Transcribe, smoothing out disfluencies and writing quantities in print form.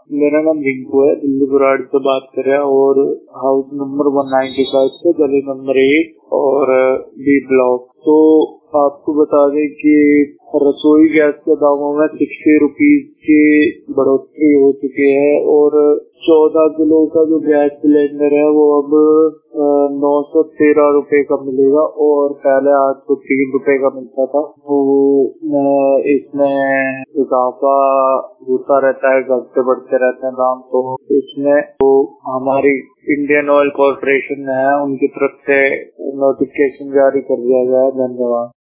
मेरा नाम रिंकू है, दिल्ली बुराड़ी से बात कर रहे हैं और हाउस नंबर 195 से गली नंबर 1 और बी ब्लॉक। तो आपको बता दें कि रसोई गैस के दामों में 60 रुपीज की बढ़ोतरी हो चुकी है और 14 किलो का जो गैस सिलेंडर है वो अब 913 रुपए का मिलेगा और पहले 803 रुपए का मिलता था। तो इसमें इजाफा होता रहता है, घटते बढ़ते रहते हैं दाम। तो इसमें तो हमारी इंडियन ऑयल कॉर्पोरेशन है, उनकी तरफ से नोटिफिकेशन जारी कर दिया गया है। धन्यवाद।